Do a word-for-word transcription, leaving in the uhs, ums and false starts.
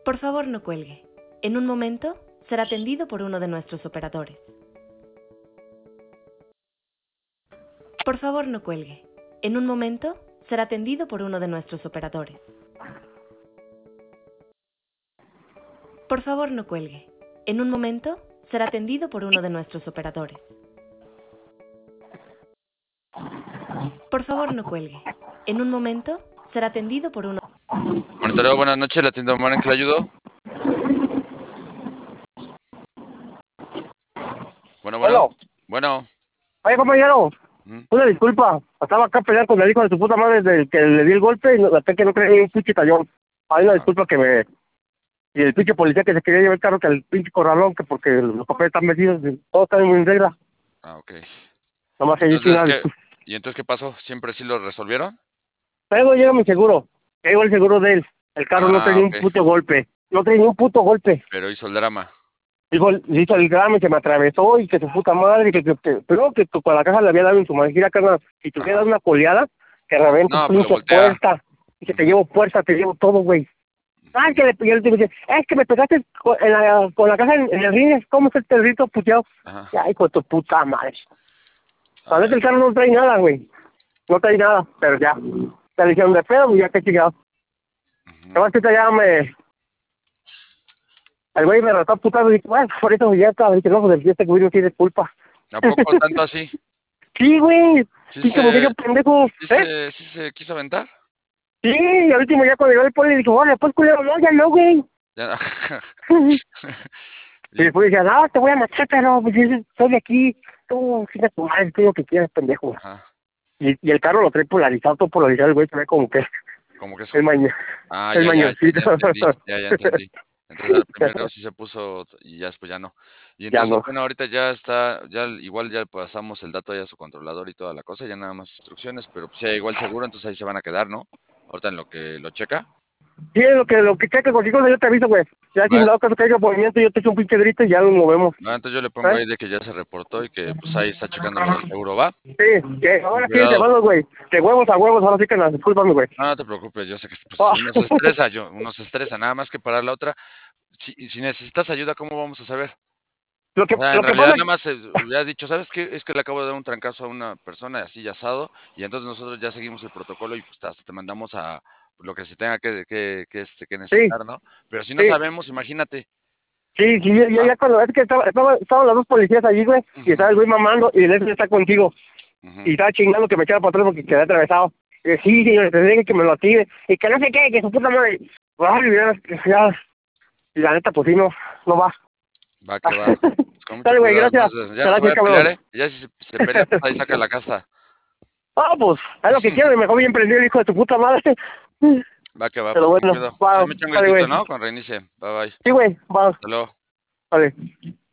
Por favor, no cuelgue. En un momento será atendido por uno de nuestros operadores. Por favor, no cuelgue. En un momento será atendido por uno de nuestros operadores. Por favor, no cuelgue. En un momento será atendido por uno de nuestros operadores. Por favor, no cuelgue. En un momento será atendido por uno... Monitoreo, buenas noches, la tienda humana, ¿en qué le ayudo? Bueno, bueno, bueno. Oye, compañero, ¿Mm? una disculpa. Estaba acá peleando con el hijo de su puta madre del que le di el golpe y noté que no creía un pinche tallón. Hay una Ah. disculpa que me... Y el pinche policía que se quería llevar el carro, que el pinche corralón, que porque los papeles están metidos, todos están muy en regla. Ah, ok. Nomás que yo sí Entonces, una ¿qué? disculpa. ¿Y entonces qué pasó? ¿Siempre sí lo resolvieron? Luego llega mi seguro. Llegó el seguro de él. El carro no Ah, tenía ok. un puto golpe. No tenía ni un puto golpe. Pero hizo el drama. Dijo, hizo el grame, que me atravesó y que su puta madre, que, que, que pero que tu- con la caja le había dado en su mano. Mira, carnal, si te hubiera dado una coleada, que revento No, tu pues lo pinche voltea. puerta. Y que te llevo puerta, te llevo todo, güey. Ah, que le yo le digo, es que me pegaste con, en la, con la caja en, en el ring, ¿cómo es el perrito puteado? Ajá. Ya, hijo de tu puta madre. A Ay, veces el carro no trae nada, güey. No trae nada, pero ya. Te dijeron de pedo, y ya que chingado. ujú. Además, que ya me... El güey me rató a putado y dije, bueno, por eso ya estaba. Dije, no, pues este güey no tiene culpa. ¿A poco tanto así? Sí, güey. ¿Sí Sí, como que yo se, pendejo. sí ¿Eh? se, sí se quiso aventar? Sí, y al último ya cuando llegó el poli, dijo, vale, pues culero, no, ya no, güey. Ya. Y después decía, no, te voy a matar, pero pues yo soy de aquí. Tú, fíjate tu madre, tú lo que quieras, pendejo. Ajá. Y, y el carro lo trae polarizado, todo polarizado, el güey se ve como que Como que es el maño, Ah, el ya, ya, ya, mañoncito. ya entendí, ya, ya entendí. Entonces al primero sí se puso y ya después ya no. Y Ya entonces, no. bueno, ahorita ya está, ya igual ya pasamos el dato ahí a su controlador y toda la cosa, ya nada más instrucciones, pero pues ya igual seguro, entonces ahí se van a quedar, ¿no? Ahorita en lo que lo checa. Sí, lo que, lo que cheque cualquier cosa yo te aviso, güey. Ya si en Va, dado caso que haya movimiento, yo te echo un pinche grito y ya nos movemos. va, entonces yo le pongo ¿Eh? ahí de que ya se reportó y que pues ahí está checando lo del seguro, ¿va? Sí, que Con ahora sí, te cuidado. mando, güey. De huevos a huevos, ahora sí que las discúlpame, güey. No, no te preocupes, yo sé que pues, Oh. uno se estresa, yo, uno se estresa, nada más que para la otra. Si, si necesitas ayuda, ¿cómo vamos a saber? Lo que, O sea, en lo que realidad pasa, nada más eh, hubiera dicho, ¿sabes qué? Es que le acabo de dar un trancazo a una persona así ya asado, y entonces nosotros ya seguimos el protocolo y pues hasta te mandamos a lo que se tenga que, que, que, este, que sí, necesitar, ¿no? Pero si no sí, sabemos, imagínate. sí, sí, ya, ya ¿Va? ya cuando, es que estaba, estaba, estaban las dos policías allí, güey, y Ujú, estaba el güey mamando, y el ese está contigo, ujú. y estaba chingando que me echaba para atrás porque quedé atravesado. Y yo, sí, señor, te dije que me lo active, y que no sé qué, que su puta madre, ay, ya, ya, y la neta, pues sí, no, no va. Va que va. Pues con mucho Dale, güey, cuidado. gracias, Entonces, ya no se gracias, vaya a pelear, cabrón. ¿eh? Ya si se, se pelea, pues ahí saca la casta. Ah, pues, es lo que quiero, y mejor bien prendido el hijo de tu puta madre. Va que va, Pero pues con bueno, cuidado. Ahí va, me echa un vale, gritito, güey. ¿no? Con reinicie. Bye bye. Sí, güey, va, Hasta luego. vale.